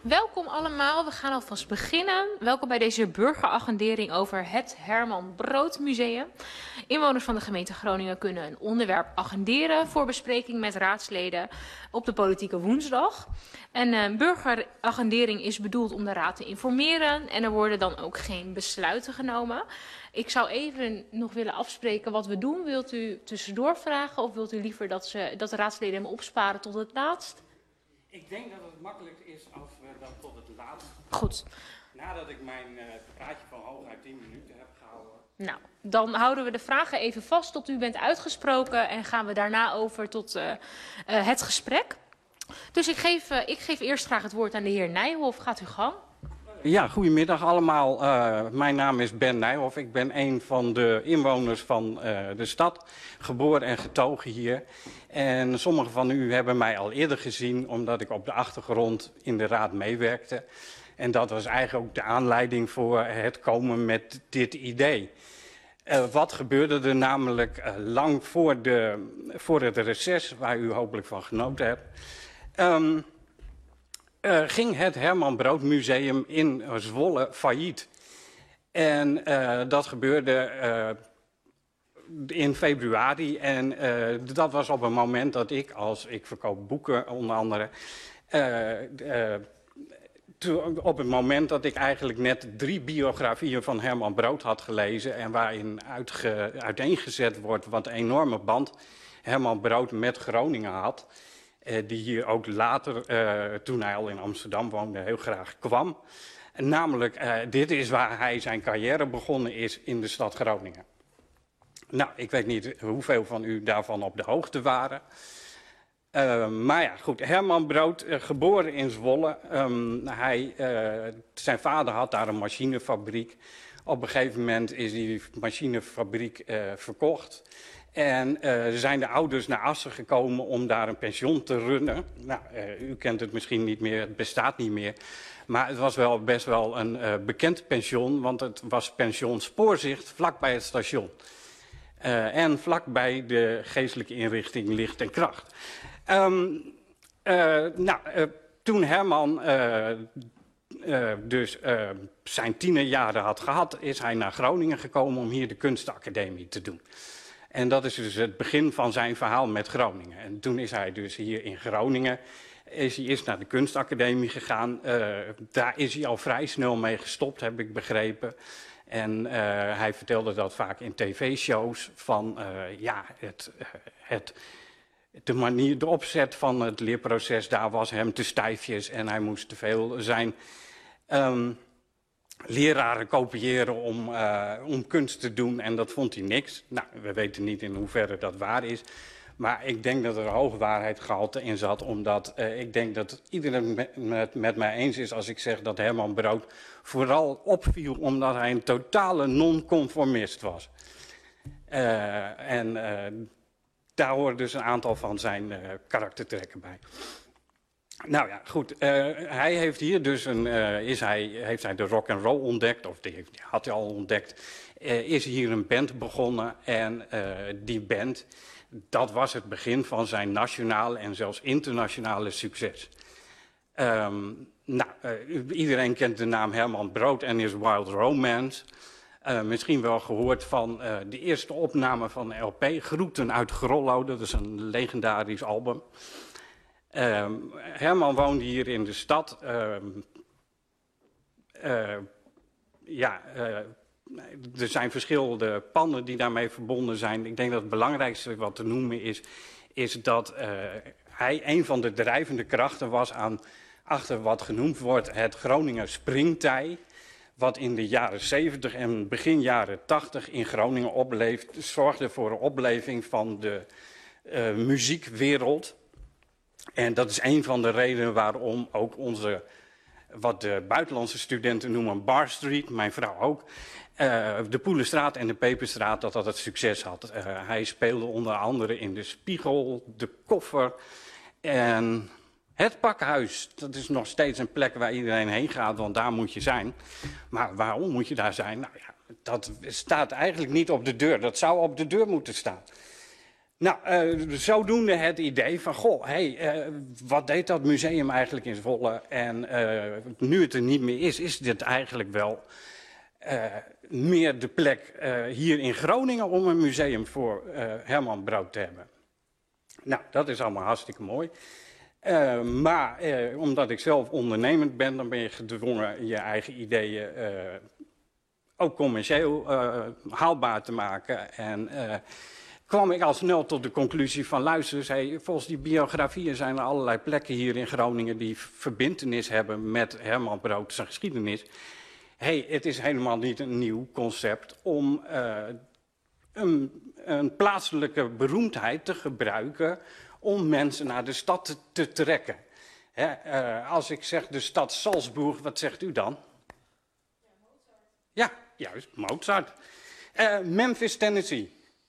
Welkom allemaal, we gaan alvast beginnen. Welkom bij deze burgeragendering over het Herman Brood Museum. Inwoners van de gemeente Groningen kunnen een onderwerp agenderen voor bespreking met raadsleden op de politieke woensdag. Een burgeragendering is bedoeld om de raad te informeren en er worden dan ook geen besluiten genomen. Ik zou even nog willen afspreken wat we doen. Wilt u tussendoor vragen of wilt u liever dat de raadsleden hem opsparen tot het laatst? Ik denk dat het makkelijk is als we dat tot het laatst. Goed. Nadat ik mijn praatje van hooguit 10 minuten heb gehouden. Nou, dan houden we de vragen even vast tot u bent uitgesproken en gaan we daarna over tot het gesprek. Dus ik geef eerst graag het woord aan de heer Nijhoff. Gaat uw gang. Ja, goedemiddag allemaal. Mijn naam is Ben Nijhoff. Ik ben een van de inwoners van de stad, geboren en getogen hier. En sommigen van u hebben mij al eerder gezien, omdat ik op de achtergrond in de raad meewerkte. En dat was eigenlijk ook de aanleiding voor het komen met dit idee. Wat gebeurde er namelijk lang voor het reces, waar u hopelijk van genoten hebt, ging het Herman Brood Museum in Zwolle failliet. En dat gebeurde in februari en dat was op een moment dat ik verkoop boeken onder andere, op het moment dat ik eigenlijk net 3 biografieën van Herman Brood had gelezen en waarin uiteengezet wordt wat een enorme band Herman Brood met Groningen had. Die hier ook later, toen hij al in Amsterdam woonde, heel graag kwam. En namelijk, dit is waar hij zijn carrière begonnen is in de stad Groningen. Nou, ik weet niet hoeveel van u daarvan op de hoogte waren. Maar ja, goed, Herman Brood, geboren in Zwolle. Zijn vader had daar een machinefabriek. Op een gegeven moment is die machinefabriek verkocht. En zijn de ouders naar Assen gekomen om daar een pension te runnen. Nou, u kent het misschien niet meer, het bestaat niet meer. Maar het was wel best wel een bekend pension, want het was pension Spoorzicht vlakbij het station. En vlakbij de geestelijke inrichting Licht en Kracht. Toen Herman zijn tienerjaren had gehad, is hij naar Groningen gekomen om hier de kunstacademie te doen. En dat is dus het begin van zijn verhaal met Groningen. En toen is hij dus hier in Groningen, is hij eerst naar de kunstacademie gegaan. Daar is hij al vrij snel mee gestopt, heb ik begrepen. En hij vertelde dat vaak in tv-shows van de opzet van het leerproces, daar was hem te stijfjes en hij moest te veel zijn leraren kopiëren om kunst te doen en dat vond hij niks. Nou, we weten niet in hoeverre dat waar is. Maar ik denk dat er hoge waarheidsgehalte in zat, omdat ik denk dat iedereen het met mij eens is als ik zeg dat Herman Brood vooral opviel omdat hij een totale non-conformist was. Daar horen dus een aantal van zijn karaktertrekken bij. Nou ja, goed. Hij heeft hier dus heeft hij de rock and roll ontdekt, of die had hij al ontdekt. Is hier een band begonnen en die band, dat was het begin van zijn nationale en zelfs internationale succes. Iedereen kent de naam Herman Brood en his Wild Romance. Misschien wel gehoord van de eerste opname van de LP, Groeten uit Grollo, dat is een legendarisch album. Herman woonde hier in de stad. Er zijn verschillende panden die daarmee verbonden zijn. Ik denk dat het belangrijkste wat te noemen is dat hij een van de drijvende krachten was achter wat genoemd wordt het Groninger springtij. Wat in de jaren 70 en begin jaren 80 in Groningen zorgde voor een opleving van de muziekwereld. En dat is een van de redenen waarom ook wat de buitenlandse studenten noemen Bar Street, mijn vrouw ook, de Poelenstraat en de Peperstraat, dat het succes had. Hij speelde onder andere in de Spiegel, de Koffer en het Pakhuis. Dat is nog steeds een plek waar iedereen heen gaat, want daar moet je zijn. Maar waarom moet je daar zijn? Nou ja, dat staat eigenlijk niet op de deur. Dat zou op de deur moeten staan. Nou, zodoende het idee van, goh, wat deed dat museum eigenlijk in Zwolle? En nu het er niet meer is dit eigenlijk wel meer de plek hier in Groningen om een museum voor Herman Brood te hebben. Nou, dat is allemaal hartstikke mooi. Maar omdat ik zelf ondernemend ben, dan ben je gedwongen je eigen ideeën ook commercieel haalbaar te maken. En kwam ik al snel tot de conclusie van, luister, volgens die biografieën zijn er allerlei plekken hier in Groningen die verbintenis hebben met Herman Brood zijn geschiedenis. Het is helemaal niet een nieuw concept om een plaatselijke beroemdheid te gebruiken om mensen naar de stad te trekken. Als ik zeg de stad Salzburg, wat zegt u dan? Ja, Mozart. Ja, juist, Mozart. Memphis, Tennessee.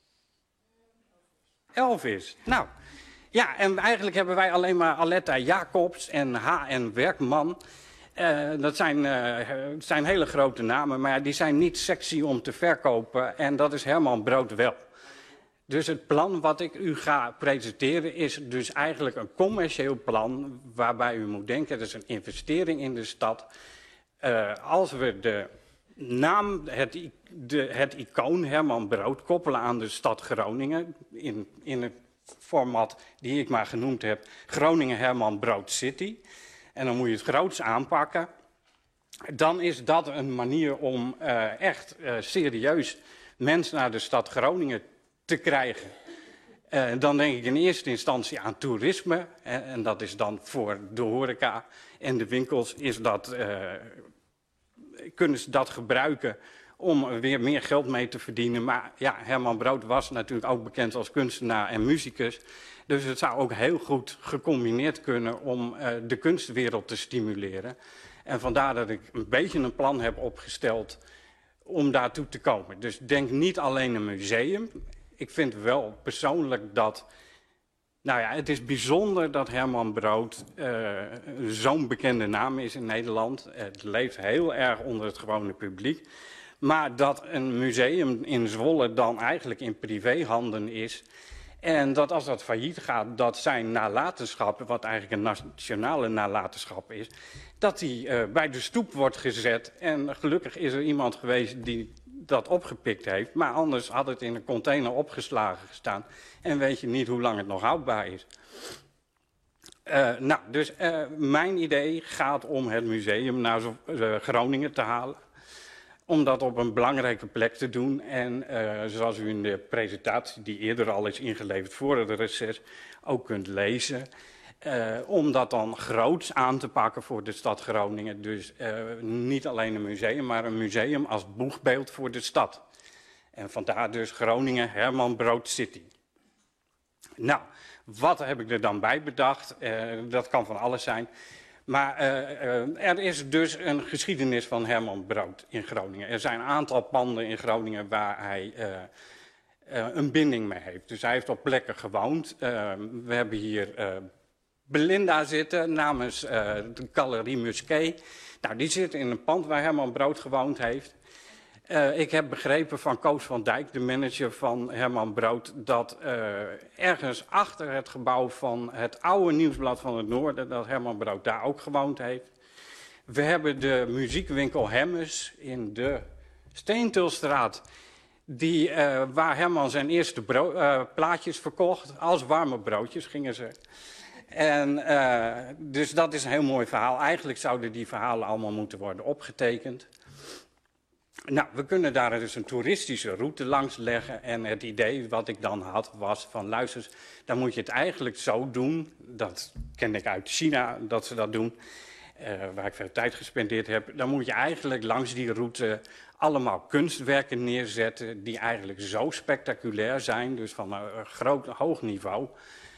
Elvis. Nou, ja, en eigenlijk hebben wij alleen maar Aletta Jacobs en H.N. Werkman. Dat zijn hele grote namen, maar die zijn niet sexy om te verkopen. En dat is Herman Brood wel. Dus het plan wat ik u ga presenteren is dus eigenlijk een commercieel plan waarbij u moet denken, dat is een investering in de stad. Als we de naam, het icoon Herman Brood koppelen aan de stad Groningen in het format die ik maar genoemd heb, Groningen Herman Brood City. En dan moet je het groots aanpakken. Dan is dat een manier om echt serieus mensen naar de stad Groningen te krijgen. Dan denk ik in eerste instantie aan toerisme. En dat is dan voor de horeca en de winkels kunnen ze dat gebruiken om weer meer geld mee te verdienen. Maar ja, Herman Brood was natuurlijk ook bekend als kunstenaar en muzikus. Dus het zou ook heel goed gecombineerd kunnen om de kunstwereld te stimuleren. En vandaar dat ik een beetje een plan heb opgesteld om daartoe te komen. Dus denk niet alleen een museum. Ik vind wel persoonlijk dat, nou ja, het is bijzonder dat Herman Brood zo'n bekende naam is in Nederland. Het leeft heel erg onder het gewone publiek. Maar dat een museum in Zwolle dan eigenlijk in privéhanden is. En dat als dat failliet gaat, dat zijn nalatenschap, wat eigenlijk een nationale nalatenschap is, dat die bij de stoep wordt gezet. En gelukkig is er iemand geweest die dat opgepikt heeft. Maar anders had het in een container opgeslagen gestaan. En weet je niet hoe lang het nog houdbaar is. Dus mijn idee gaat om het museum naar Groningen te halen. Om dat op een belangrijke plek te doen. En zoals u in de presentatie die eerder al is ingeleverd voor het reces ook kunt lezen. Om dat dan groots aan te pakken voor de stad Groningen. Dus niet alleen een museum, maar een museum als boegbeeld voor de stad. En vandaar dus Groningen Herman Brood City. Nou, wat heb ik er dan bij bedacht? Dat kan van alles zijn. Maar er is dus een geschiedenis van Herman Brood in Groningen. Er zijn een aantal panden in Groningen waar hij een binding mee heeft. Dus hij heeft op plekken gewoond. We hebben hier Belinda zitten namens de Galerie Musquet. Nou, die zit in een pand waar Herman Brood gewoond heeft. Ik heb begrepen van Koos van Dijk, de manager van Herman Brood, dat ergens achter het gebouw van het oude Nieuwsblad van het Noorden, dat Herman Brood daar ook gewoond heeft. We hebben de muziekwinkel Hemmes in de Steentulstraat, waar Herman zijn eerste plaatjes verkocht. Als warme broodjes gingen ze. En dus dat is een heel mooi verhaal. Eigenlijk zouden die verhalen allemaal moeten worden opgetekend. Nou, we kunnen daar dus een toeristische route langs leggen. En het idee wat ik dan had was van, luister, dan moet je het eigenlijk zo doen. Dat ken ik uit China, dat ze dat doen. Waar ik veel tijd gespendeerd heb. Dan moet je eigenlijk langs die route allemaal kunstwerken neerzetten die eigenlijk zo spectaculair zijn. Dus van een hoog niveau.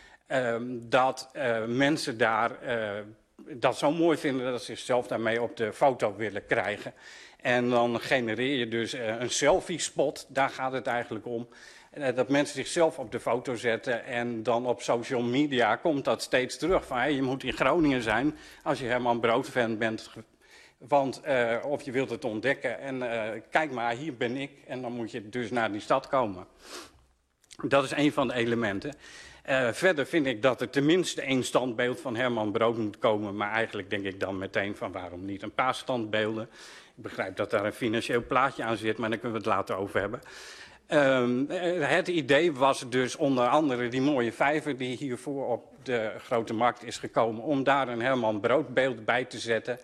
Dat mensen daar dat zo mooi vinden dat ze zichzelf daarmee op de foto willen krijgen. En dan genereer je dus een selfie-spot, daar gaat het eigenlijk om. Dat mensen zichzelf op de foto zetten en dan op social media komt dat steeds terug. Van, hey, je moet in Groningen zijn als je Herman Brood-fan bent. Want, of je wilt het ontdekken en kijk maar, hier ben ik. En dan moet je dus naar die stad komen. Dat is een van de elementen. Verder vind ik dat er tenminste 1 standbeeld van Herman Brood moet komen. Maar eigenlijk denk ik dan meteen van waarom niet een paar standbeelden. Ik begrijp dat daar een financieel plaatje aan zit, maar daar kunnen we het later over hebben. Het idee was dus onder andere die mooie vijver die hiervoor op de Grote Markt is gekomen, om daar een Herman Brood beeld bij te zetten.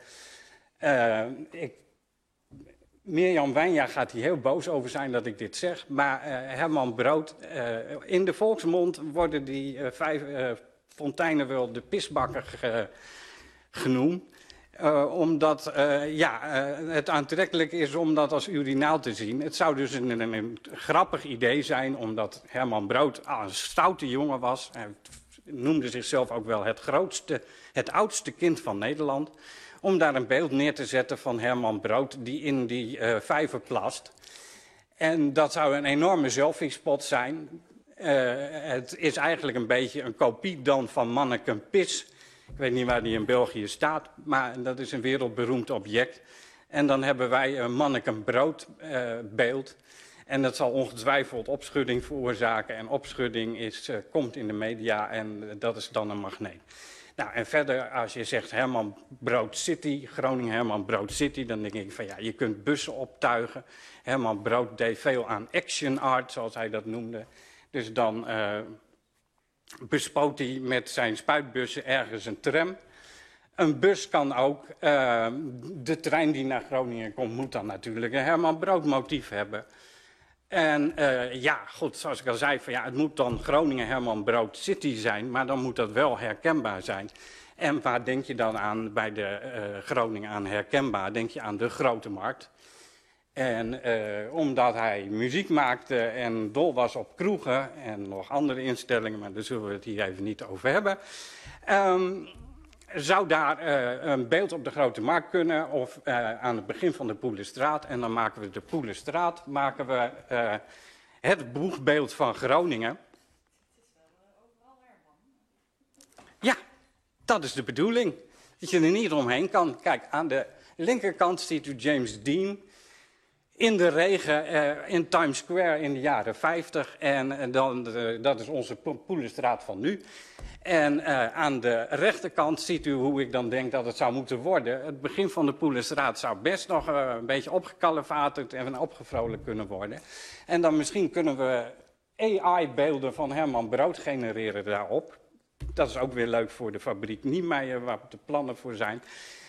Mirjam Wijnja gaat hier heel boos over zijn dat ik dit zeg, maar Herman Brood, in de volksmond worden die fonteinen wel de pisbakker genoemd. Omdat het aantrekkelijk is om dat als urinaal te zien. Het zou dus een grappig idee zijn, omdat Herman Brood een stoute jongen was. Hij noemde zichzelf ook wel het oudste kind van Nederland. Om daar een beeld neer te zetten van Herman Brood die in die vijver plast. En dat zou een enorme selfie-spot zijn. Het is eigenlijk een beetje een kopie dan van Manneken Pis. Ik weet niet waar die in België staat, maar dat is een wereldberoemd object. En dan hebben wij een Manneken Brood beeld. En dat zal ongetwijfeld opschudding veroorzaken. En opschudding komt in de media en dat is dan een magneet. Nou, en verder, als je zegt Herman Brood City, Groningen Herman Brood City, dan denk ik van ja, je kunt bussen optuigen. Herman Brood deed veel aan action art, zoals hij dat noemde. Dus dan bespoot hij met zijn spuitbussen ergens een tram. Een bus kan ook, de trein die naar Groningen komt, moet dan natuurlijk een Herman Brood motief hebben. En goed, zoals ik al zei, van, ja, het moet dan Groningen Herman Brood City zijn, maar dan moet dat wel herkenbaar zijn. En waar denk je dan aan bij de Groningen aan herkenbaar? Denk je aan de Grote Markt. En omdat hij muziek maakte en dol was op kroegen en nog andere instellingen, maar daar zullen we het hier even niet over hebben, zou daar een beeld op de Grote Markt kunnen of aan het begin van de Poelenstraat. En dan maken we de Poelenstraat, maken we het boegbeeld van Groningen. Ja, dat is de bedoeling. Dat je er niet omheen kan. Kijk, aan de linkerkant ziet u James Dean in de regen in Times Square in de jaren 50. En dat is onze Poelenstraat van nu. En aan de rechterkant ziet u hoe ik dan denk dat het zou moeten worden. Het begin van de Poelenstraat zou best nog een beetje opgekalefaterd en opgevrolijkt kunnen worden. En dan misschien kunnen we AI-beelden van Herman Brood genereren daarop. Dat is ook weer leuk voor de fabriek Niemeyer, waar de plannen voor zijn.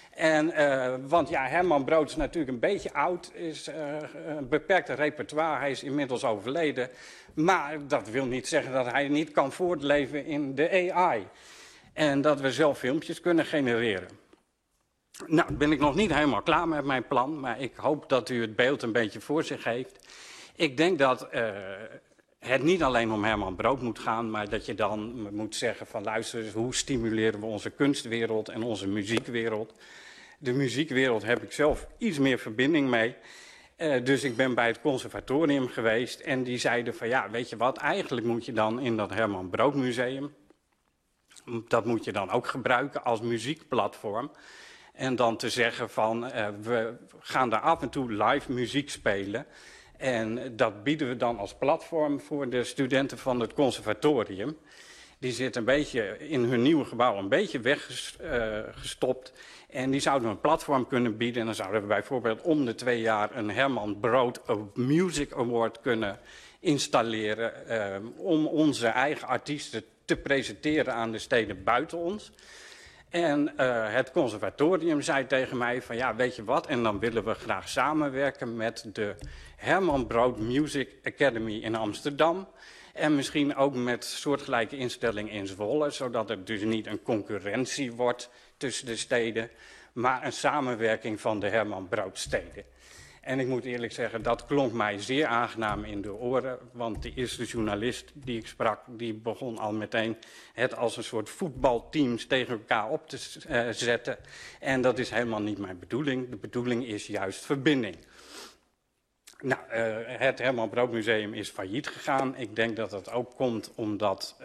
Want ja, Herman Brood is natuurlijk een beetje oud, is een beperkte repertoire, hij is inmiddels overleden. Maar dat wil niet zeggen dat hij niet kan voortleven in de AI. En dat we zelf filmpjes kunnen genereren. Nou, ben ik nog niet helemaal klaar met mijn plan, maar ik hoop dat u het beeld een beetje voor zich heeft. Ik denk dat het niet alleen om Herman Brood moet gaan, maar dat je dan moet zeggen van luister, hoe stimuleren we onze kunstwereld en onze muziekwereld. De muziekwereld heb ik zelf iets meer verbinding mee. Dus ik ben bij het conservatorium geweest en die zeiden van ja, weet je wat, eigenlijk moet je dan in dat Herman Brood Museum, dat moet je dan ook gebruiken als muziekplatform. En dan te zeggen van we gaan daar af en toe live muziek spelen. En dat bieden we dan als platform voor de studenten van het conservatorium. Die zitten een beetje in hun nieuwe gebouw een beetje weggestopt. En die zouden een platform kunnen bieden. En dan zouden we bijvoorbeeld om de 2 jaar een Herman Brood Music Award kunnen installeren. Om onze eigen artiesten te presenteren aan de steden buiten ons. En het conservatorium zei tegen mij van ja, weet je wat, en dan willen we graag samenwerken met de Herman Brood Music Academy in Amsterdam. En misschien ook met soortgelijke instellingen in Zwolle, zodat het dus niet een concurrentie wordt tussen de steden, maar een samenwerking van de Herman Brood steden. En ik moet eerlijk zeggen, dat klonk mij zeer aangenaam in de oren, want de eerste journalist die ik sprak, die begon al meteen het als een soort voetbalteams tegen elkaar op te zetten. En dat is helemaal niet mijn bedoeling. De bedoeling is juist verbinding. Nou, het Herman Brood Museum is failliet gegaan. Ik denk dat dat ook komt omdat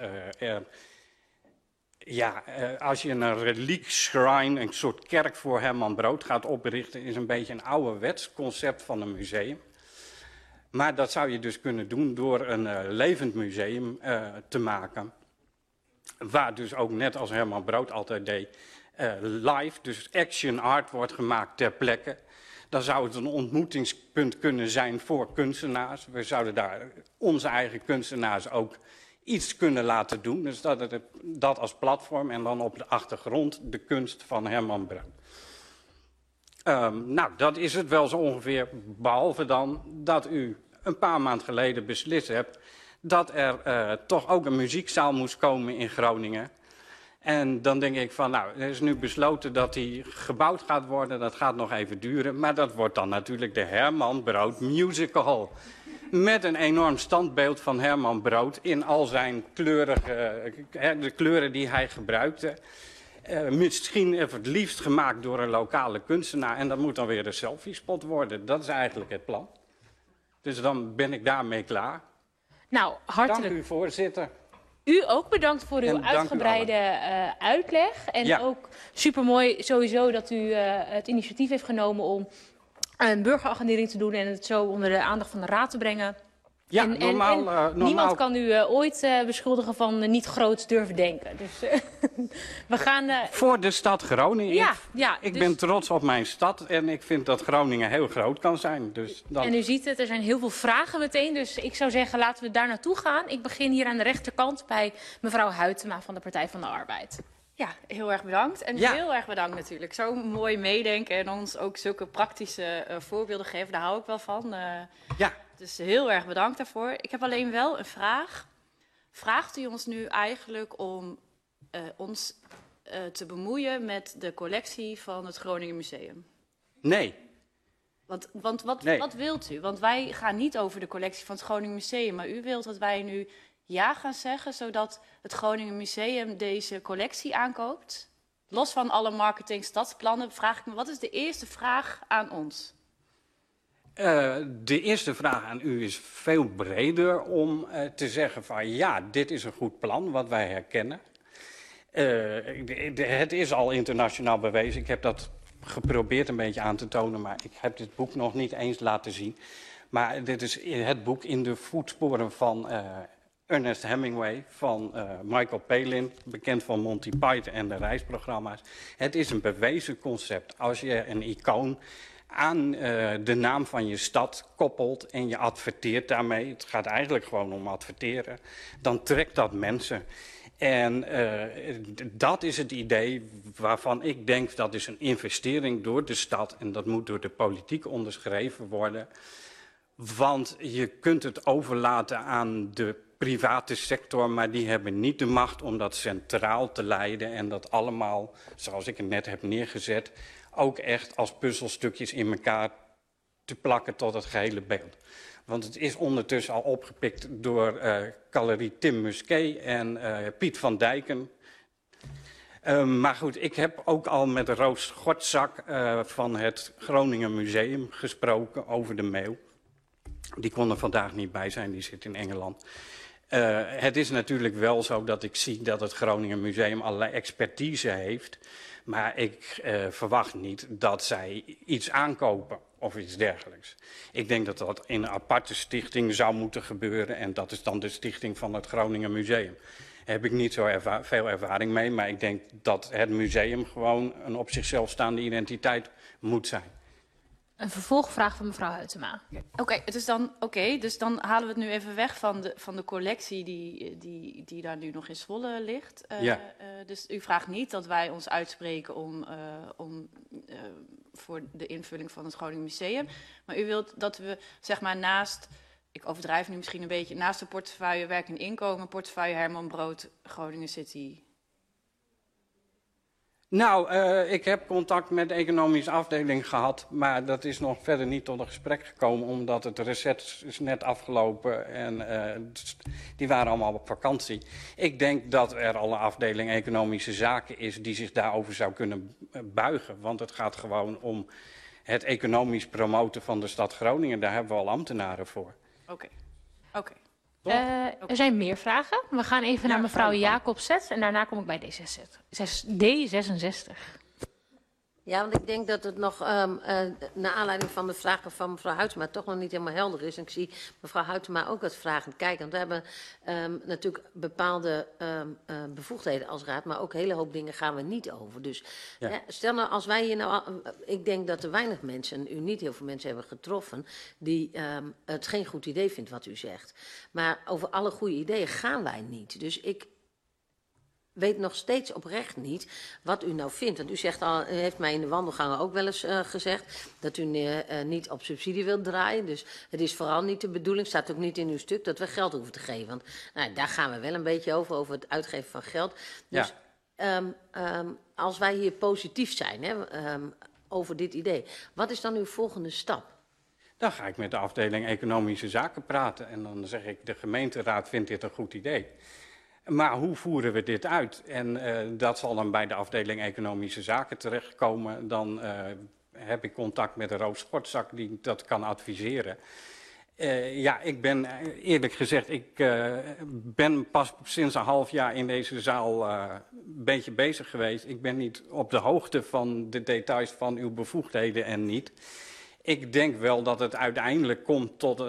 als je een reliek shrine, een soort kerk voor Herman Brood gaat oprichten, is een beetje een ouderwets concept van een museum. Maar dat zou je dus kunnen doen door een levend museum te maken. Waar dus ook net als Herman Brood altijd deed, live, dus action art wordt gemaakt ter plekke. Dan zou het een ontmoetingspunt kunnen zijn voor kunstenaars. We zouden daar onze eigen kunstenaars ook iets kunnen laten doen. Dus dat als platform en dan op de achtergrond de kunst van Herman Brood. Nou, dat is het wel zo ongeveer, behalve dan dat u een paar maanden geleden beslist hebt dat er toch ook een muziekzaal moest komen in Groningen. En dan denk ik van, nou, er is nu besloten dat die gebouwd gaat worden. Dat gaat nog even duren, maar dat wordt dan natuurlijk de Herman Brood Musical Hall. Met een enorm standbeeld van Herman Brood in al zijn de kleuren die hij gebruikte. Misschien het liefst gemaakt door een lokale kunstenaar. En dat moet dan weer een selfie-spot worden. Dat is eigenlijk het plan. Dus dan ben ik daarmee klaar. Nou, hartelijk. Dank u, voorzitter. U ook bedankt voor uw uitgebreide uitleg. En ook supermooi sowieso dat u het initiatief heeft genomen om een burgeragendering te doen en het zo onder de aandacht van de raad te brengen. Ja, normaal. Niemand kan u ooit beschuldigen van niet groots durven denken. Dus we gaan... Voor de stad Groningen. Ik dus... ben trots op mijn stad en ik vind dat Groningen heel groot kan zijn. Dus dan... En u ziet het, er zijn heel veel vragen meteen. Dus ik zou zeggen, laten we daar naartoe gaan. Ik begin hier aan de rechterkant bij mevrouw Huytema van de Partij van de Arbeid. Ja, heel erg bedankt. En heel erg bedankt natuurlijk. Zo mooi meedenken en ons ook zulke praktische voorbeelden geven. Daar hou ik wel van. Dus heel erg bedankt daarvoor. Ik heb alleen wel een vraag. Vraagt u ons nu eigenlijk om ons te bemoeien met de collectie van het Groningen Museum? Nee. Want wat wilt u? Want wij gaan niet over de collectie van het Groningen Museum. Maar u wilt dat wij nu ja gaan zeggen, zodat het Groningen Museum deze collectie aankoopt? Los van alle marketing, stadsplannen, vraag ik me, wat is de eerste vraag aan ons? De eerste vraag aan u is veel breder om te zeggen van ja, dit is een goed plan wat wij herkennen. Het is al internationaal bewezen. Ik heb dat geprobeerd een beetje aan te tonen, maar ik heb dit boek nog niet eens laten zien. Maar dit is het boek In de voetsporen van Ernest Hemingway, van Michael Palin, bekend van Monty Python en de reisprogramma's. Het is een bewezen concept. Als je een icoon aan de naam van je stad koppelt en je adverteert daarmee, het gaat eigenlijk gewoon om adverteren, dan trekt dat mensen. En dat is het idee waarvan ik denk dat is een investering door de stad en dat moet door de politiek onderschreven worden. Want je kunt het overlaten aan de private sector, maar die hebben niet de macht om dat centraal te leiden en dat allemaal, zoals ik het net heb neergezet, ook echt als puzzelstukjes in elkaar te plakken tot het gehele beeld. Want het is ondertussen al opgepikt door Galerie Tim Musquet en Piet van Dijken. Maar goed, ik heb ook al met Roos Gortzak van het Groningen Museum gesproken over de mail. Die kon er vandaag niet bij zijn, die zit in Engeland. Het is natuurlijk wel zo dat ik zie dat het Groningen Museum allerlei expertise heeft. Maar ik verwacht niet dat zij iets aankopen of iets dergelijks. Ik denk dat dat in een aparte stichting zou moeten gebeuren. En dat is dan de stichting van het Groningen Museum. Daar heb ik niet zo veel ervaring mee. Maar ik denk dat het museum gewoon een op zichzelf staande identiteit moet zijn. Een vervolgvraag van mevrouw Huytema. Dus dan halen we het nu even weg van de collectie die daar nu nog in Zwolle ligt. Dus u vraagt niet dat wij ons uitspreken voor de invulling van het Groningen Museum. Maar u wilt dat we, zeg maar, naast, ik overdrijf nu misschien een beetje, naast de portefeuille werk en inkomen, portefeuille Herman Brood, Groningen City. Nou, ik heb contact met de economische afdeling gehad, maar dat is nog verder niet tot een gesprek gekomen, omdat het reces is net afgelopen en die waren allemaal op vakantie. Ik denk dat er al een afdeling economische zaken is die zich daarover zou kunnen buigen, want het gaat gewoon om het economisch promoten van de stad Groningen. Daar hebben we al ambtenaren voor. Oké. Er zijn meer vragen. We gaan even naar mevrouw Jacobs en daarna kom ik bij D66. Ja, want ik denk dat het nog, naar aanleiding van de vragen van mevrouw Huytema, toch nog niet helemaal helder is. En ik zie mevrouw Huytema ook wat vragend kijken. Want we hebben natuurlijk bepaalde bevoegdheden als raad, maar ook een hele hoop dingen gaan we niet over. Dus stel nou, als wij hier nou, ik denk dat er weinig mensen, u niet heel veel mensen hebben getroffen, die het geen goed idee vindt wat u zegt. Maar over alle goede ideeën gaan wij niet. Dus ik weet nog steeds oprecht niet wat u nou vindt. Want u zegt al, u heeft mij in de wandelgangen ook wel eens gezegd dat u niet op subsidie wilt draaien. Dus het is vooral niet de bedoeling, staat ook niet in uw stuk, dat we geld hoeven te geven. Want daar gaan we wel een beetje over het uitgeven van geld. Dus als wij hier positief zijn over dit idee, wat is dan uw volgende stap? Dan ga ik met de afdeling Economische Zaken praten en dan zeg ik, de gemeenteraad vindt dit een goed idee. Maar hoe voeren we dit uit? En dat zal dan bij de afdeling Economische Zaken terechtkomen. Dan heb ik contact met de Rood Schortzak die dat kan adviseren. Ik ben eerlijk gezegd, ik ben pas sinds een half jaar in deze zaal een beetje bezig geweest. Ik ben niet op de hoogte van de details van uw bevoegdheden en niet. Ik denk wel dat het uiteindelijk komt tot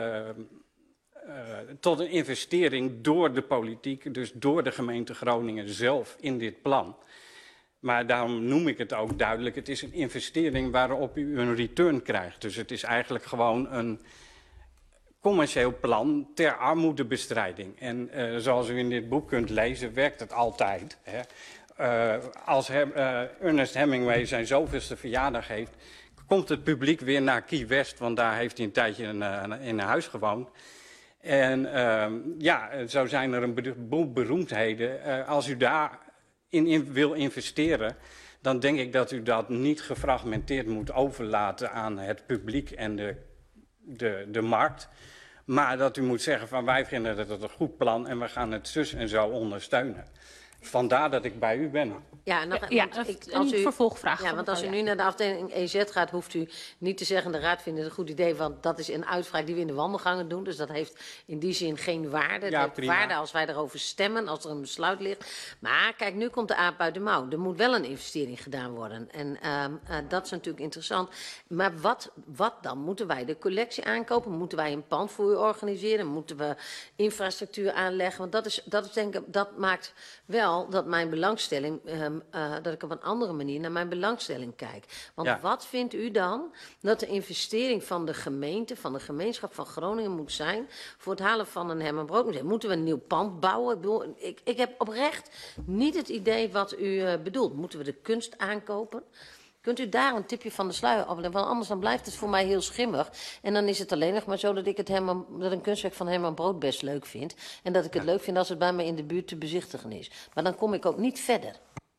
een investering door de politiek, dus door de gemeente Groningen zelf in dit plan. Maar daarom noem ik het ook duidelijk, het is een investering waarop u een return krijgt. Dus het is eigenlijk gewoon een commercieel plan ter armoedebestrijding. En zoals u in dit boek kunt lezen, werkt het altijd. Hè. Als Ernest Hemingway zijn zoveelste verjaardag heeft, komt het publiek weer naar Key West, want daar heeft hij een tijdje in een huis gewoond. En zo zijn er een boel beroemdheden. Als u daarin wil investeren, dan denk ik dat u dat niet gefragmenteerd moet overlaten aan het publiek en de markt. Maar dat u moet zeggen van wij vinden dat het een goed plan en we gaan het zus en zo ondersteunen. Vandaar dat ik bij u ben. Ja, een vervolgvraag. Ja, want als u nu naar de afdeling EZ gaat, hoeft u niet te zeggen de raad vindt het een goed idee, want dat is een uitspraak die we in de wandelgangen doen. Dus dat heeft in die zin geen waarde. Het heeft waarde als wij erover stemmen, als er een besluit ligt. Maar kijk, nu komt de aap uit de mouw. Er moet wel een investering gedaan worden. En dat is natuurlijk interessant. Maar wat dan? Moeten wij de collectie aankopen? Moeten wij een pand voor u organiseren? Moeten we infrastructuur aanleggen? Want dat is denk ik, dat maakt wel dat mijn belangstelling, dat ik op een andere manier naar mijn belangstelling kijk. Want wat vindt u dan dat de investering van de gemeente, van de gemeenschap van Groningen moet zijn voor het halen van een Herman Brood museum? Moeten we een nieuw pand bouwen? Ik heb oprecht niet het idee wat u bedoelt. Moeten we de kunst aankopen? Kunt u daar een tipje van de sluier afleggen? Want anders dan blijft het voor mij heel schimmig. En dan is het alleen nog maar zo dat ik dat een kunstwerk van Herman Brood best leuk vind. En dat ik het leuk vind als het bij mij in de buurt te bezichtigen is. Maar dan kom ik ook niet verder.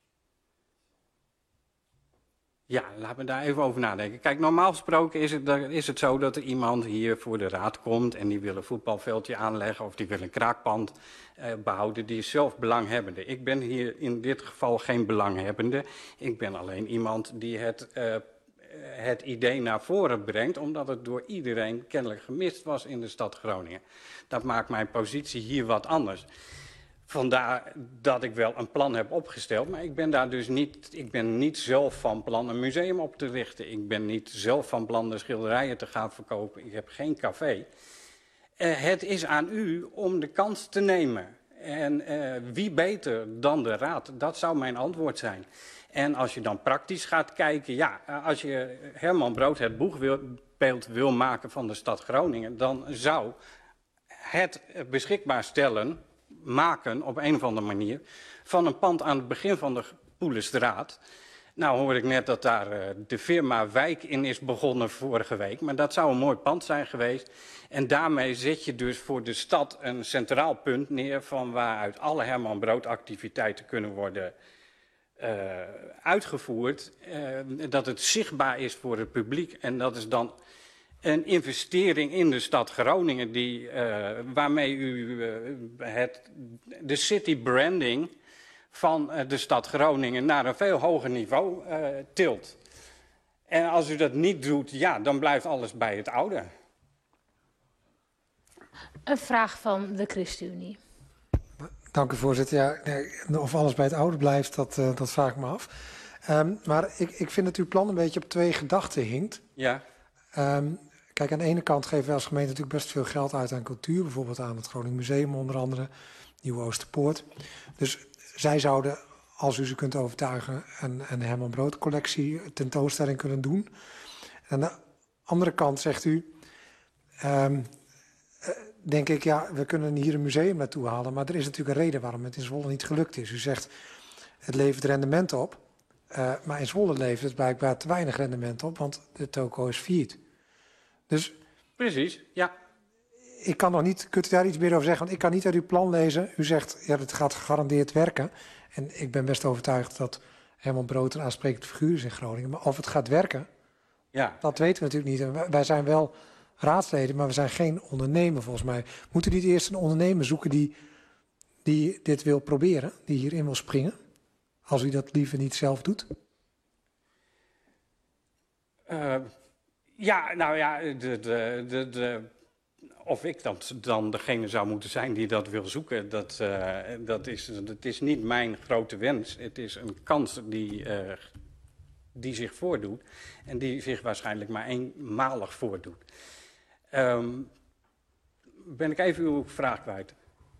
Ja, laten we daar even over nadenken. Kijk, normaal gesproken is het zo dat er iemand hier voor de raad komt en die wil een voetbalveldje aanleggen of die wil een kraakpand behouden. Die is zelf belanghebbende. Ik ben hier in dit geval geen belanghebbende. Ik ben alleen iemand die het idee naar voren brengt, omdat het door iedereen kennelijk gemist was in de stad Groningen. Dat maakt mijn positie hier wat anders. Vandaar dat ik wel een plan heb opgesteld, maar ik ben niet zelf van plan een museum op te richten. Ik ben niet zelf van plan de schilderijen te gaan verkopen. Ik heb geen café. Het is aan u om de kans te nemen. En wie beter dan de raad? Dat zou mijn antwoord zijn. En als je dan praktisch gaat kijken, als je Herman Brood het boegbeeld wil maken van de stad Groningen, dan zou het beschikbaar stellen, maken op een of andere manier, van een pand aan het begin van de Poelestraat. Nou hoorde ik net dat daar de firma Wijk in is begonnen vorige week, maar dat zou een mooi pand zijn geweest. En daarmee zet je dus voor de stad een centraal punt neer van waaruit alle Herman Brood activiteiten kunnen worden uitgevoerd. Dat het zichtbaar is voor het publiek en dat is dan een investering in de stad Groningen waarmee u de city branding van de stad Groningen naar een veel hoger niveau tilt. En als u dat niet doet, dan blijft alles bij het oude. Een vraag van de ChristenUnie. Dank u, voorzitter. Of alles bij het oude blijft, dat vraag ik me af. Maar ik vind dat uw plan een beetje op 2 gedachten hinkt. Ja. Kijk, aan de ene kant geven wij als gemeente natuurlijk best veel geld uit aan cultuur. Bijvoorbeeld aan het Groningen Museum onder andere, Nieuwe Oosterpoort. Dus zij zouden, als u ze kunt overtuigen, een Herman Brood collectie tentoonstelling kunnen doen. En aan de andere kant zegt u, denk ik, ja, we kunnen hier een museum naartoe halen. Maar er is natuurlijk een reden waarom het in Zwolle niet gelukt is. U zegt, het levert rendement op. Maar in Zwolle levert het blijkbaar te weinig rendement op, want de toko is failliet. Dus precies, ja. Ik kan nog niet, kunt u daar iets meer over zeggen? Want ik kan niet uit uw plan lezen. U zegt, ja, het gaat gegarandeerd werken. En ik ben best overtuigd dat Herman Brood een aansprekend figuur is in Groningen. Maar of het gaat werken, ja, dat weten we natuurlijk niet. En wij zijn wel raadsleden, maar we zijn geen ondernemer volgens mij. Moet u niet eerst een ondernemer zoeken die dit wil proberen, die hierin wil springen? Als u dat liever niet zelf doet? Ja, nou ja, of ik dan degene zou moeten zijn die dat wil zoeken, dat is niet mijn grote wens. Het is een kans die zich voordoet en die zich waarschijnlijk maar eenmalig voordoet. Ben ik even uw vraag kwijt?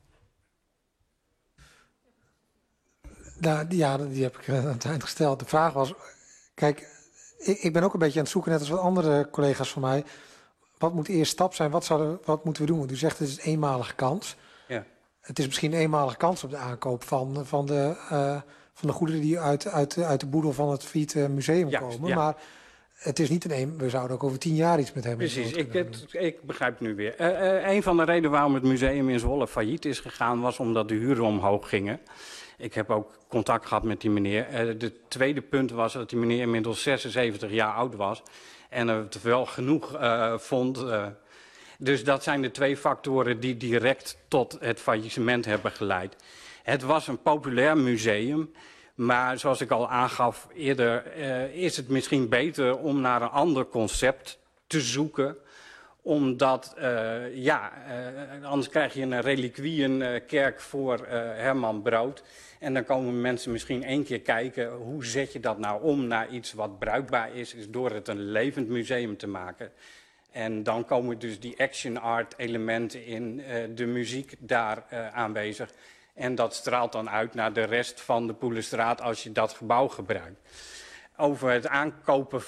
Ja, die heb ik aan het eind gesteld. De vraag was, kijk, ik ben ook een beetje aan het zoeken, net als wat andere collega's van mij. Wat moet de eerste stap zijn? Wat moeten we doen? Want u zegt het is een eenmalige kans. Ja. Het is misschien een eenmalige kans op de aankoop van de goederen die uit de boedel van het failliete museum komen. Ja. Maar het is niet we zouden ook over 10 jaar iets met hem doen. Precies, ik begrijp het nu weer. Een van de redenen waarom het museum in Zwolle failliet is gegaan was omdat de huren omhoog gingen. Ik heb ook contact gehad met die meneer. De tweede punt was dat die meneer inmiddels 76 jaar oud was. En het wel genoeg vond. Dus dat zijn de 2 factoren die direct tot het faillissement hebben geleid. Het was een populair museum. Maar zoals ik al aangaf eerder, is het misschien beter om naar een ander concept te zoeken. Omdat, anders krijg je een reliquieënkerk voor Herman Brood. En dan komen mensen misschien 1 keer kijken, hoe zet je dat nou om naar iets wat bruikbaar is door het een levend museum te maken. En dan komen dus die action art elementen in, de muziek daar aanwezig. En dat straalt dan uit naar de rest van de Poelenstraat als je dat gebouw gebruikt. Over het aankopen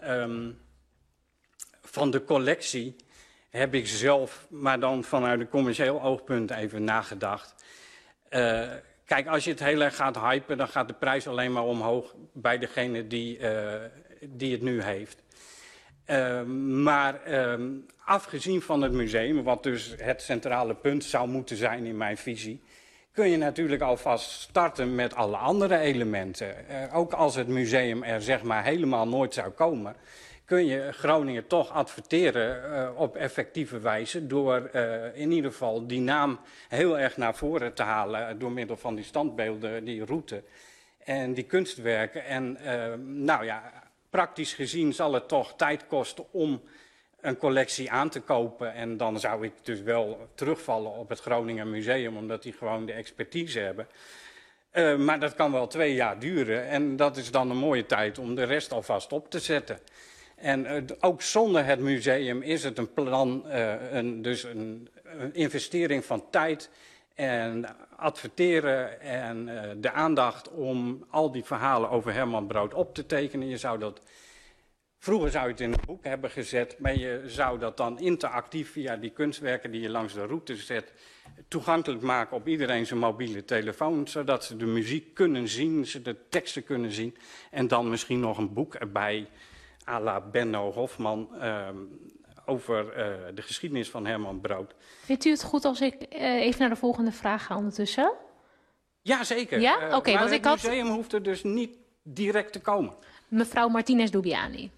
van de collectie heb ik zelf, maar dan vanuit een commercieel oogpunt even nagedacht. Kijk, als je het heel erg gaat hypen, dan gaat de prijs alleen maar omhoog bij degene die het nu heeft. Maar afgezien van het museum, wat dus het centrale punt zou moeten zijn in mijn visie, kun je natuurlijk alvast starten met alle andere elementen. Ook als het museum er zeg maar helemaal nooit zou komen, kun je Groningen toch adverteren op effectieve wijze door in ieder geval die naam heel erg naar voren te halen door middel van die standbeelden, die route en die kunstwerken. En praktisch gezien zal het toch tijd kosten om een collectie aan te kopen. En dan zou ik dus wel terugvallen op het Groningen Museum, omdat die gewoon de expertise hebben. Maar dat kan wel 2 jaar duren en dat is dan een mooie tijd om de rest alvast op te zetten. En ook zonder het museum is het een plan, dus een investering van tijd en adverteren en de aandacht om al die verhalen over Herman Brood op te tekenen. Vroeger zou je het in een boek hebben gezet, maar je zou dat dan interactief via die kunstwerken die je langs de route zet, toegankelijk maken op iedereen zijn mobiele telefoon, zodat ze de muziek kunnen zien, ze de teksten kunnen zien en dan misschien nog een boek erbij, à la Benno Hofman, over de geschiedenis van Herman Brood. Vindt u het goed als ik even naar de volgende vraag ga ondertussen? Ja, zeker. Ja? Oké, want het museum hoeft er dus niet direct te komen. Mevrouw Martinez Dubiani.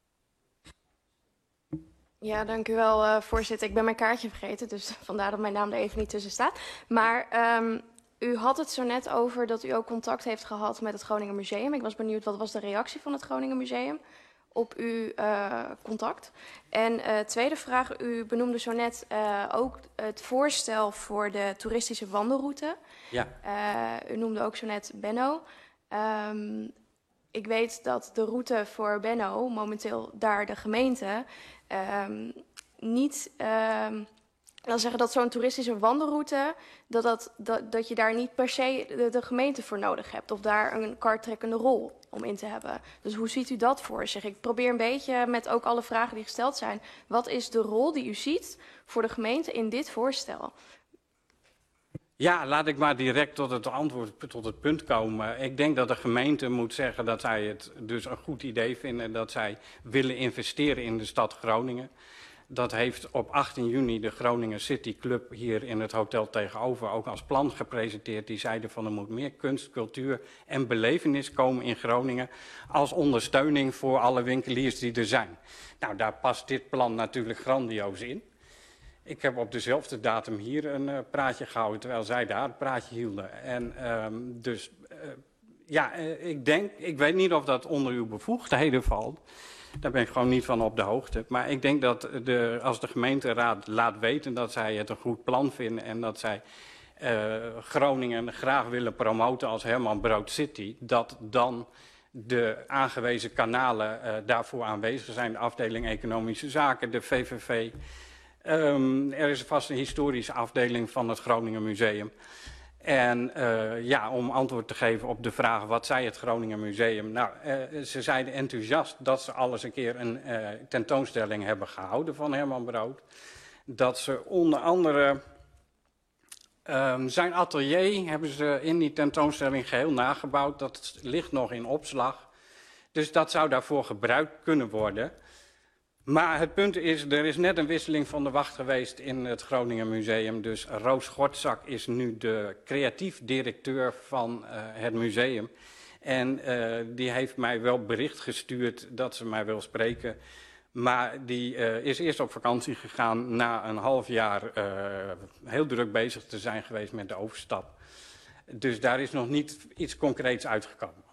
Ja, dank u wel, voorzitter. Ik ben mijn kaartje vergeten, dus vandaar dat mijn naam er even niet tussen staat. Maar u had het zo net over dat u ook contact heeft gehad met het Groningen Museum. Ik was benieuwd, wat was de reactie van het Groningen Museum op uw contact? En tweede vraag, u benoemde zo net ook het voorstel voor de toeristische wandelroute. Ja. U noemde ook zo net Benno. ik weet dat de route voor Benno, momenteel daar de gemeente, niet... wil zeggen dat zo'n toeristische wandelroute, dat je daar niet per se de gemeente voor nodig hebt. Of daar een karttrekkende rol om in te hebben. Dus hoe ziet u dat voor zich? Ik probeer een beetje met ook alle vragen die gesteld zijn. Wat is de rol die u ziet voor de gemeente in dit voorstel? Ja, laat ik maar direct tot het antwoord, tot het punt komen. Ik denk dat de gemeente moet zeggen dat zij het dus een goed idee vinden dat zij willen investeren in de stad Groningen. Dat heeft op 18 juni de Groningen City Club hier in het hotel tegenover ook als plan gepresenteerd. Die zeiden van er moet meer kunst, cultuur en belevenis komen in Groningen als ondersteuning voor alle winkeliers die er zijn. Nou, daar past dit plan natuurlijk grandioos in. Ik heb op dezelfde datum hier een praatje gehouden terwijl zij daar het praatje hielden. En ik weet niet of dat onder uw bevoegdheden valt. Daar ben ik gewoon niet van op de hoogte. Maar ik denk dat als de gemeenteraad laat weten dat zij het een goed plan vinden en dat zij Groningen graag willen promoten als Herman Brood City, dat dan de aangewezen kanalen daarvoor aanwezig zijn. De afdeling Economische Zaken, de VVV. Er is vast een historische afdeling van het Groningen Museum. En om antwoord te geven op de vraag wat zei het Groningen Museum. Nou, ze zeiden enthousiast dat ze al eens een keer een tentoonstelling hebben gehouden van Herman Brood. Dat ze onder andere zijn atelier hebben ze in die tentoonstelling geheel nagebouwd. Dat ligt nog in opslag. Dus dat zou daarvoor gebruikt kunnen worden. Maar het punt is, er is net een wisseling van de wacht geweest in het Groningen Museum. Dus Roos Gortzak is nu de creatief directeur van het museum. En die heeft mij wel bericht gestuurd dat ze mij wil spreken. Maar die is eerst op vakantie gegaan na een half jaar heel druk bezig te zijn geweest met de overstap. Dus daar is nog niet iets concreets uitgekomen.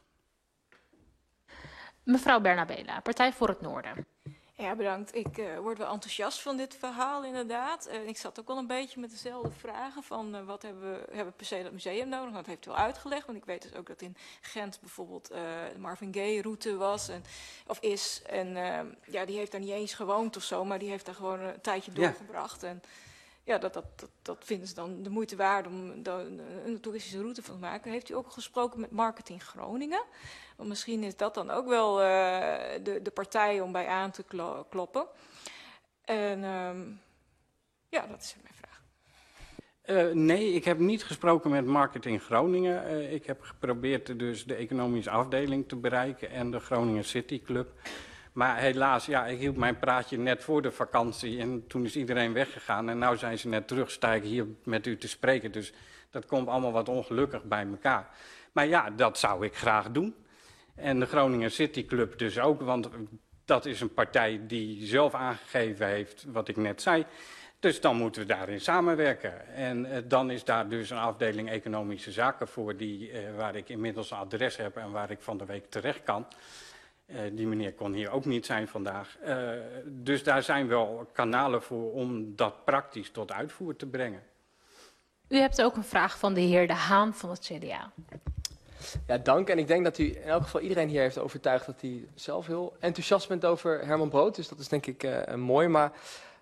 Mevrouw Bernabela, Partij voor het Noorden. Ja, bedankt. Ik word wel enthousiast van dit verhaal inderdaad. Ik zat ook wel een beetje met dezelfde vragen van wat hebben we per se dat museum nodig? Dat heeft u al uitgelegd, want ik weet dus ook dat in Gent bijvoorbeeld de Marvin Gaye route was of is. En die heeft daar niet eens gewoond of zo, maar die heeft daar gewoon een tijdje doorgebracht. En ja, dat vinden ze dan de moeite waard om een toeristische route van te maken. Heeft u ook gesproken met Marketing Groningen? Want misschien is dat dan ook wel de partij om bij aan te kloppen. En dat is mijn vraag. Nee, ik heb niet gesproken met Marketing Groningen. Ik heb geprobeerd dus de economische afdeling te bereiken en de Groningen City Club. Maar helaas, ik hield mijn praatje net voor de vakantie en toen is iedereen weggegaan. En nu zijn ze net terug, sta ik hier met u te spreken. Dus dat komt allemaal wat ongelukkig bij elkaar. Maar ja, dat zou ik graag doen. En de Groningen City Club dus ook, want dat is een partij die zelf aangegeven heeft wat ik net zei. Dus dan moeten we daarin samenwerken. En dan is daar dus een afdeling Economische Zaken voor, waar ik inmiddels een adres heb en waar ik van de week terecht kan. Die meneer kon hier ook niet zijn vandaag. Dus daar zijn wel kanalen voor om dat praktisch tot uitvoer te brengen. U hebt ook een vraag van de heer De Haan van het CDA. Ja, dank. En ik denk dat u in elk geval iedereen hier heeft overtuigd dat hij zelf heel enthousiast bent over Herman Brood. Dus dat is denk ik mooi. Maar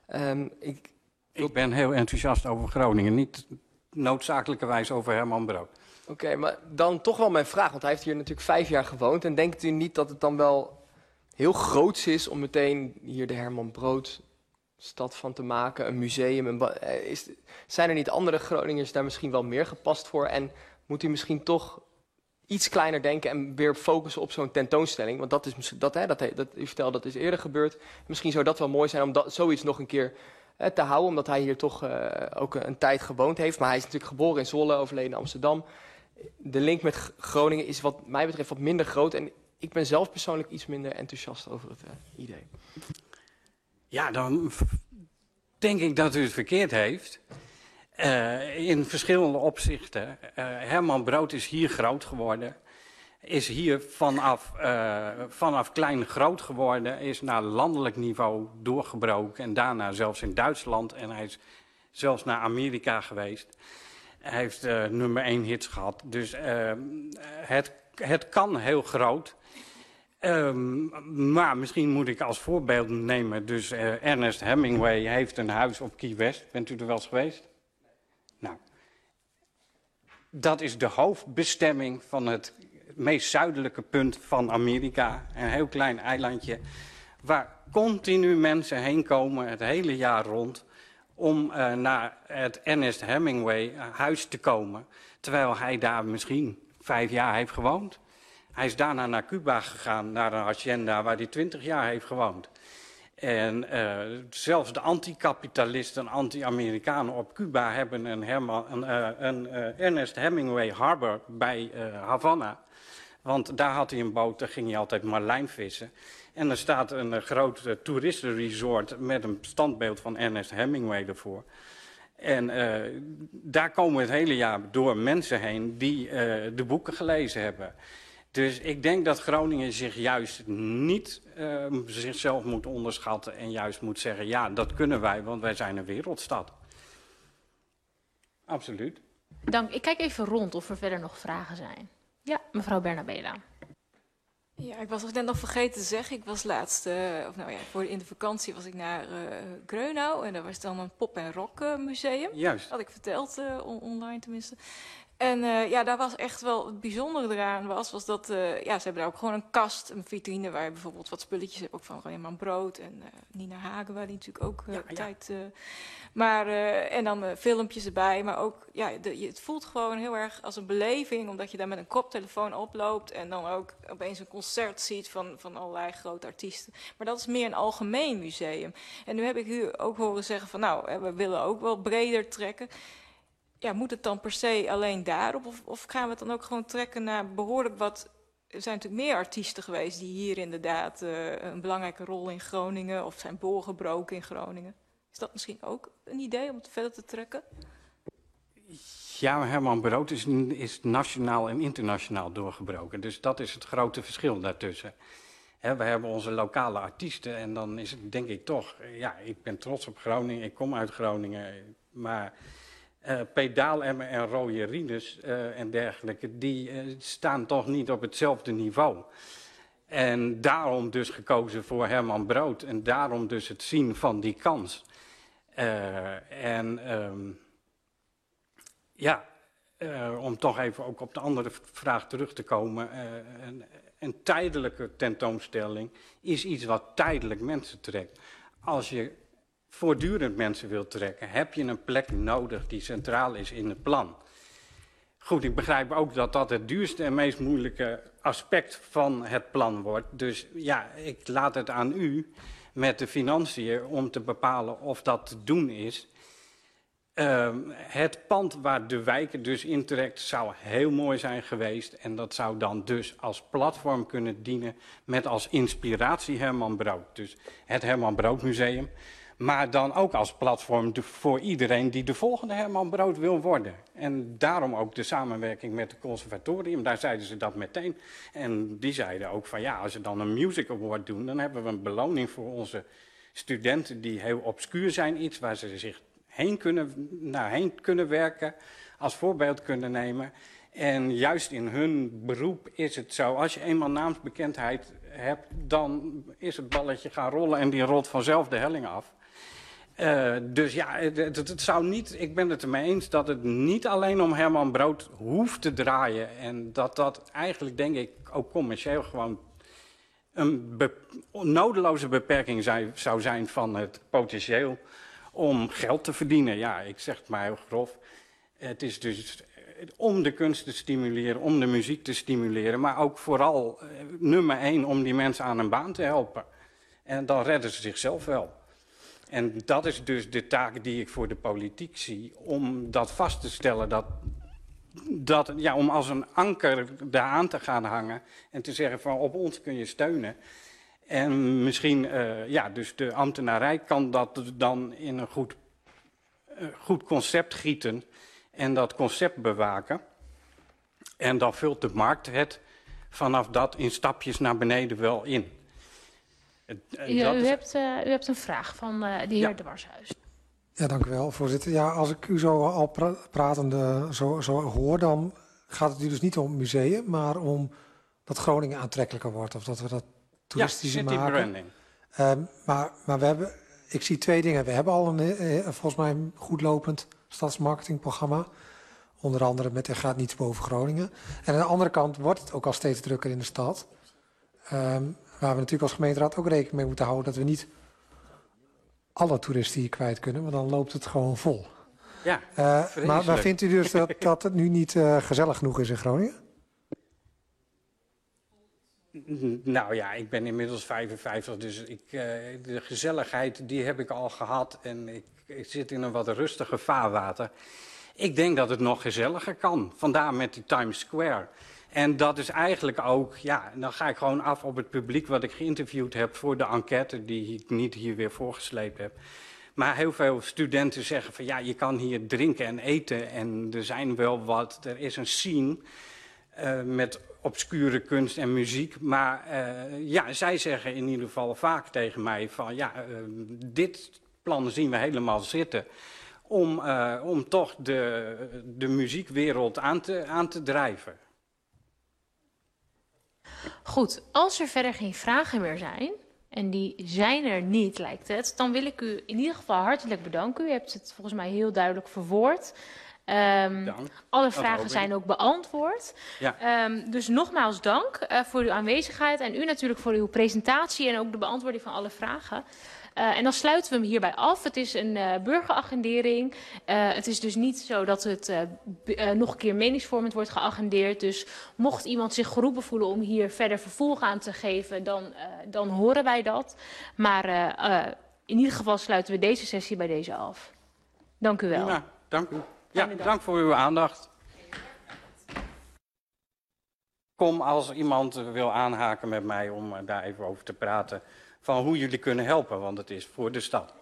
ik ben heel enthousiast over Groningen, niet noodzakelijkerwijs over Herman Brood. Oké, maar dan toch wel mijn vraag, want hij heeft hier natuurlijk 5 jaar gewoond. En denkt u niet dat het dan wel heel groots is om meteen hier de Herman Brood stad van te maken, een museum? Zijn er niet andere Groningers daar misschien wel meer gepast voor? En moet u misschien toch iets kleiner denken en weer focussen op zo'n tentoonstelling? Want dat is dat u vertelde, dat is eerder gebeurd. Misschien zou dat wel mooi zijn om zoiets nog een keer te houden, omdat hij hier toch ook een tijd gewoond heeft. Maar hij is natuurlijk geboren in Zwolle, overleden in Amsterdam. De link met Groningen is wat mij betreft wat minder groot. En ik ben zelf persoonlijk iets minder enthousiast over het idee. Ja, dan denk ik dat u het verkeerd heeft. In verschillende opzichten. Herman Brood is hier groot geworden. Is hier vanaf klein groot geworden. Is naar landelijk niveau doorgebroken. En daarna zelfs in Duitsland. En hij is zelfs naar Amerika geweest. Hij heeft nummer 1 hits gehad. Dus het kan heel groot. Maar misschien moet ik als voorbeeld nemen. Dus Ernest Hemingway heeft een huis op Key West. Bent u er wel eens geweest? Nou, dat is de hoofdbestemming van het meest zuidelijke punt van Amerika. Een heel klein eilandje waar continu mensen heen komen het hele jaar rond om naar het Ernest Hemingway huis te komen. Terwijl hij daar misschien 5 jaar heeft gewoond. Hij is daarna naar Cuba gegaan, naar een hacienda waar hij 20 jaar heeft gewoond. En zelfs de anti-kapitalisten, anti-Amerikanen op Cuba hebben een Ernest Hemingway Harbor bij Havana. Want daar had hij een boot, daar ging hij altijd marlijn vissen. En er staat een groot toeristenresort met een standbeeld van Ernest Hemingway ervoor. En daar komen het hele jaar door mensen heen die de boeken gelezen hebben. Dus ik denk dat Groningen zich juist niet zichzelf moet onderschatten en juist moet zeggen, ja, dat kunnen wij, want wij zijn een wereldstad. Absoluut. Dank. Ik kijk even rond of er verder nog vragen zijn. Ja, mevrouw Bernabela. Ja, ik was net nog vergeten te zeggen. Ik was laatst, in de vakantie was ik naar Greunau. En daar was dan een pop- en rock museum. Juist. Had ik verteld, online tenminste. En daar was echt wel het bijzondere eraan was dat ze hebben daar ook gewoon een kast, een vitrine waar je bijvoorbeeld wat spulletjes hebt, ook van Herman Brood en Nina Hagen, waar die natuurlijk ook tijd. En dan filmpjes erbij, maar ook het voelt gewoon heel erg als een beleving, omdat je daar met een koptelefoon oploopt en dan ook opeens een concert ziet van allerlei grote artiesten. Maar dat is meer een algemeen museum. En nu heb ik u ook horen zeggen van we willen ook wel breder trekken. Ja, moet het dan per se alleen daarop? Of gaan we het dan ook gewoon trekken naar behoorlijk wat... Er zijn natuurlijk meer artiesten geweest die hier inderdaad een belangrijke rol in Groningen... of zijn doorgebroken in Groningen. Is dat misschien ook een idee om het verder te trekken? Ja, Herman Brood is nationaal en internationaal doorgebroken. Dus dat is het grote verschil daartussen. We hebben onze lokale artiesten en dan is het denk ik toch... Ja, ik ben trots op Groningen, ik kom uit Groningen, maar... Pedaalemmen en rode Rinus en dergelijke, die staan toch niet op hetzelfde niveau. En daarom dus gekozen voor Herman Brood en daarom dus het zien van die kans. Om toch even ook op de andere vraag terug te komen. Een tijdelijke tentoonstelling is iets wat tijdelijk mensen trekt. Als je voortdurend mensen wil trekken, heb je een plek nodig die centraal is in het plan. Goed, ik begrijp ook dat dat het duurste en meest moeilijke aspect van het plan wordt. Dus ja, ik laat het aan u met de financiën om te bepalen of dat te doen is. Het pand waar de wijk dus intrekt zou heel mooi zijn geweest. En dat zou dan dus als platform kunnen dienen met als inspiratie Herman Brood. Dus het Herman Brood Museum. Maar dan ook als platform voor iedereen die de volgende Herman Brood wil worden. En daarom ook de samenwerking met het conservatorium. Daar zeiden ze dat meteen. En die zeiden ook van als ze dan een music award doen, dan hebben we een beloning voor onze studenten die heel obscuur zijn. Iets waar ze zich heen kunnen werken, als voorbeeld kunnen nemen. En juist in hun beroep is het zo, als je eenmaal naamsbekendheid hebt, dan is het balletje gaan rollen en die rolt vanzelf de helling af. Dus ja, het zou niet, ik ben het ermee eens dat het niet alleen om Herman Brood hoeft te draaien. En dat eigenlijk, denk ik, ook commercieel gewoon een nodeloze beperking zou zijn van het potentieel om geld te verdienen. Ja, ik zeg het maar heel grof. Het is dus om de kunst te stimuleren, om de muziek te stimuleren, maar ook vooral nummer 1 om die mensen aan een baan te helpen. En dan redden ze zichzelf wel. En dat is dus de taak die ik voor de politiek zie, om dat vast te stellen, om als een anker daaraan te gaan hangen en te zeggen van op ons kun je steunen. En misschien, dus de ambtenarij kan dat dan in een goed concept gieten en dat concept bewaken. En dan vult de markt het vanaf dat in stapjes naar beneden wel in. U hebt een vraag van de heer De Warshuis. Ja, dank u wel, voorzitter. Ja, als ik u zo al pratende zo hoor, dan gaat het u dus niet om het museum, maar om dat Groningen aantrekkelijker wordt. Of dat we dat toeristischer maken. Maar we hebben, ik zie twee dingen. We hebben al volgens mij een goed lopend stadsmarketingprogramma. Onder andere met Er gaat niets boven Groningen. En aan de andere kant wordt het ook al steeds drukker in de stad. Waar we natuurlijk als gemeenteraad ook rekening mee moeten houden dat we niet alle toeristen hier kwijt kunnen, maar dan loopt het gewoon vol. Ja, maar vindt u dus dat het nu niet gezellig genoeg is in Groningen? Nou ja, ik ben inmiddels 55, dus de gezelligheid die heb ik al gehad en ik zit in een wat rustiger vaarwater. Ik denk dat het nog gezelliger kan, vandaar met die Times Square. En dat is eigenlijk ook, ja, dan ga ik gewoon af op het publiek wat ik geïnterviewd heb voor de enquête die ik niet hier weer voorgesleept heb. Maar heel veel studenten zeggen van ja, je kan hier drinken en eten en er zijn wel wat, er is een scene met obscure kunst en muziek. Maar ja, zij zeggen in ieder geval vaak tegen mij van ja, dit plan zien we helemaal zitten. Om toch de muziekwereld aan te drijven. Goed, als er verder geen vragen meer zijn, en die zijn er niet, lijkt het, dan wil ik u in ieder geval hartelijk bedanken. U hebt het volgens mij heel duidelijk verwoord. Alle vragen zijn ook beantwoord. Ja. Dus nogmaals dank voor uw aanwezigheid en u natuurlijk voor uw presentatie en ook de beantwoording van alle vragen. En dan sluiten we hem hierbij af. Het is een burgeragendering. Het is dus niet zo dat het nog een keer meningsvormend wordt geagendeerd. Dus mocht iemand zich geroepen voelen om hier verder vervolg aan te geven, dan horen wij dat. Maar in ieder geval sluiten we deze sessie bij deze af. Dank u wel. Prima, dank u. Ja, dank voor uw aandacht. Kom als iemand wil aanhaken met mij om daar even over te praten van hoe jullie kunnen helpen, want het is voor de stad.